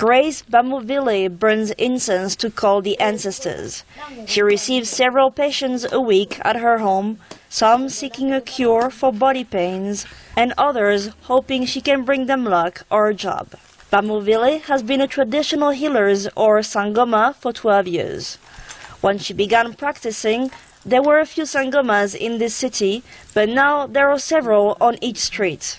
Grace Bamuvile burns incense to call the ancestors. She receives several patients a week at her home, some seeking a cure for body pains, and others hoping she can bring them luck or a job. Bamuvile has been a traditional healer or sangoma for 12 years. When she began practicing, there were a few sangomas in this city, but now there are several on each street.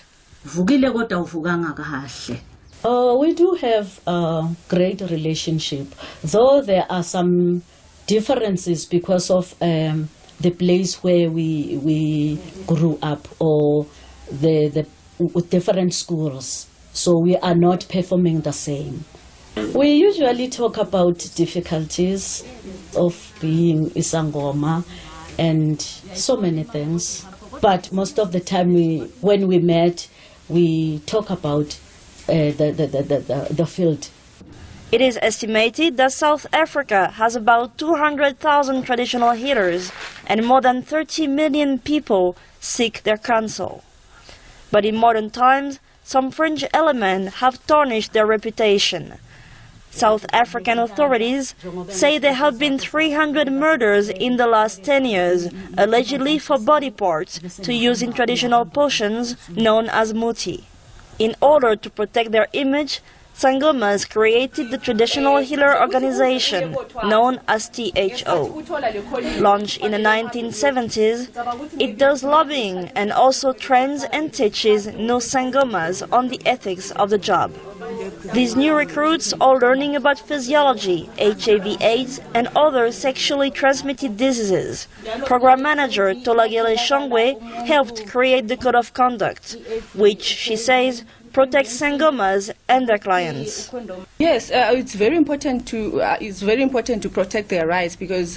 We do have a great relationship, though there are some differences because of the place where we grew up or the different schools. So we are not performing the same. We usually talk about difficulties of being Isangoma and so many things. But most of the time when we met, we talk about the field. It is estimated that South Africa has about 200,000 traditional healers and more than 30 million people seek their counsel. But in modern times, some fringe elements have tarnished their reputation. South African authorities say there have been 300 murders in the last 10 years, allegedly for body parts to use in traditional potions known as muti. In order to protect their image, Sangomas created the traditional healer organization known as THO. Launched in the 1970s, it does lobbying and also trains and teaches new Sangomas on the ethics of the job. These new recruits are learning about physiology, HIV/AIDS, and other sexually transmitted diseases. Program manager Tolagele Shongwe helped create the code of conduct, which, she says, protects Sangomas and their clients. Yes, it's very important to protect their rights because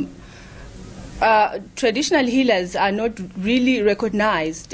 traditional healers are not really recognized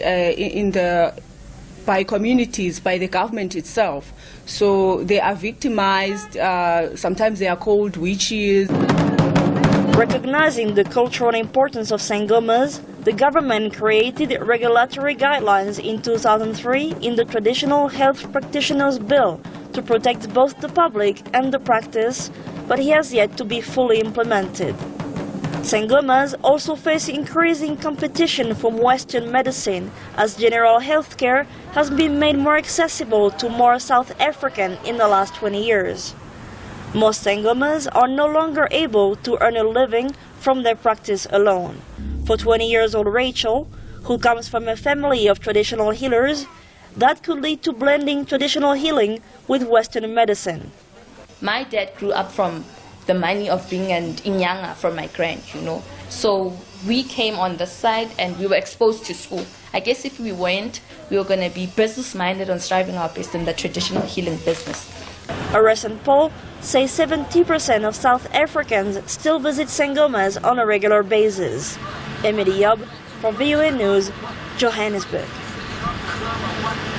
by communities, by the government itself. So they are victimized, sometimes they are called witches. Recognizing the cultural importance of Sangomas, the government created regulatory guidelines in 2003 in the Traditional Health Practitioners Bill to protect both the public and the practice, but it has yet to be fully implemented. Sangomas also face increasing competition from Western medicine as general health care has been made more accessible to more South Africans in the last 20 years. Most Sangomas are no longer able to earn a living from their practice alone. For 20-year-old Rachel, who comes from a family of traditional healers, that could lead to blending traditional healing with Western medicine. My dad grew up from the money of being an inyanga from my grand, So we came on the side and we were exposed to school. I guess if we weren't, we were going to be business-minded and striving our best in the traditional healing business. A recent poll says 70% of South Africans still visit Sangomas on a regular basis. Emily Yob from VOA News, Johannesburg.